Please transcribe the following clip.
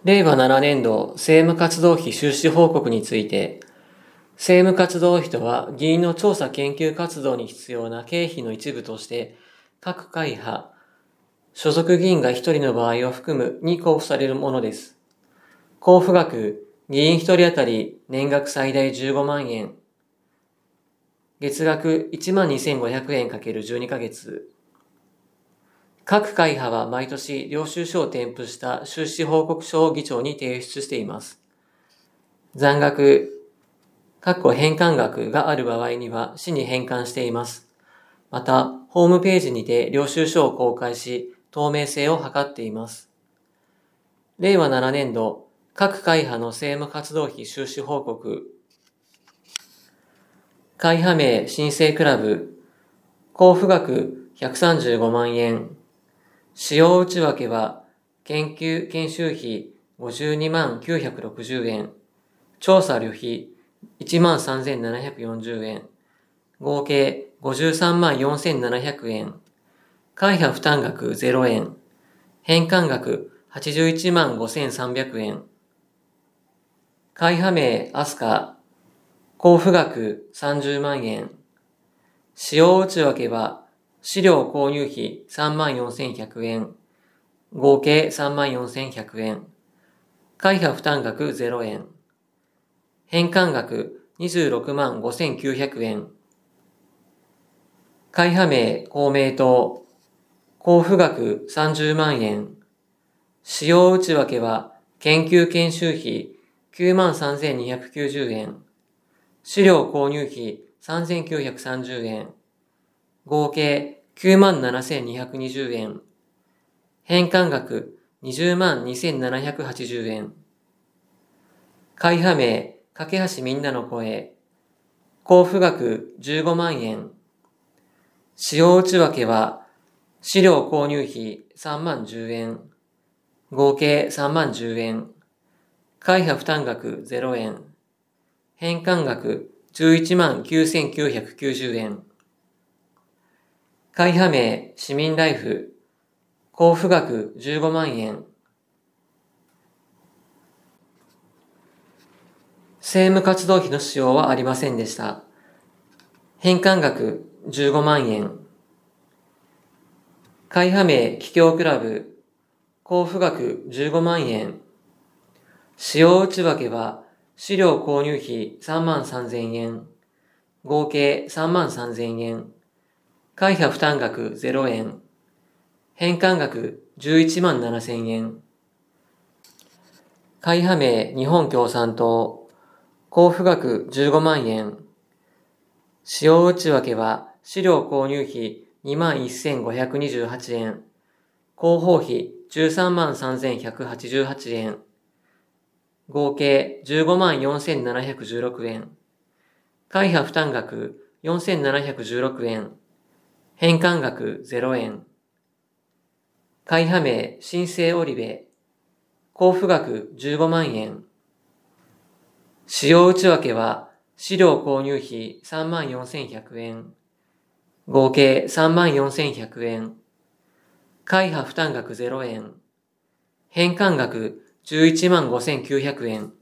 令和7年度政務活動費収支報告について、政務活動費とは議員の調査研究活動に必要な経費の一部として、各会派、所属議員が1人の場合を含むに交付されるものです。交付額、議員1人当たり年額最大15万円、月額12,500円 ×12 ヶ月。各会派は毎年領収書を添付した収支報告書を議長に提出しています。残額、返還額がある場合には市に返還しています。また、ホームページにて領収書を公開し、透明性を図っています。令和7年度、各会派の政務活動費収支報告。会派名新生クラブ、交付額135万円。使用内訳は、研修費52万960円。調査旅費1万3740円。合計53万4700円。会派負担額0円。返還額81万5300円。会派名アスカ。交付額30万円。使用内訳は、資料購入費3万4100円。合計3万4100円。会派負担額0円。返還額26万5900円。会派名公明党。交付額30万円。使用内訳は、研究研修費9万3290円。資料購入費3930円。合計9万7220円。返還額20万2780円。会派名架橋みんなの声。交付額15万円。使用内訳は、資料購入費3万10円。合計3万10円。会派負担額0円。返還額11万9990円。会派名市民ライフ。交付額15万円。政務活動費の使用はありませんでした。返還額15万円。会派名桔梗クラブ。交付額15万円。使用内訳は、資料購入費3万3000円。合計3万3000円。会派負担額0円。返還額11万7000円。会派名日本共産党。交付額15万円。使用内訳は、資料購入費2万1528円。広報費13万3188円。合計15万4716円。会派負担額4716円。返還額0円。会派名新生オリベ。交付額15万円。使用内訳は、資料購入費3万4100円。合計3万4100円。会派負担額0円。返還額11万5900円。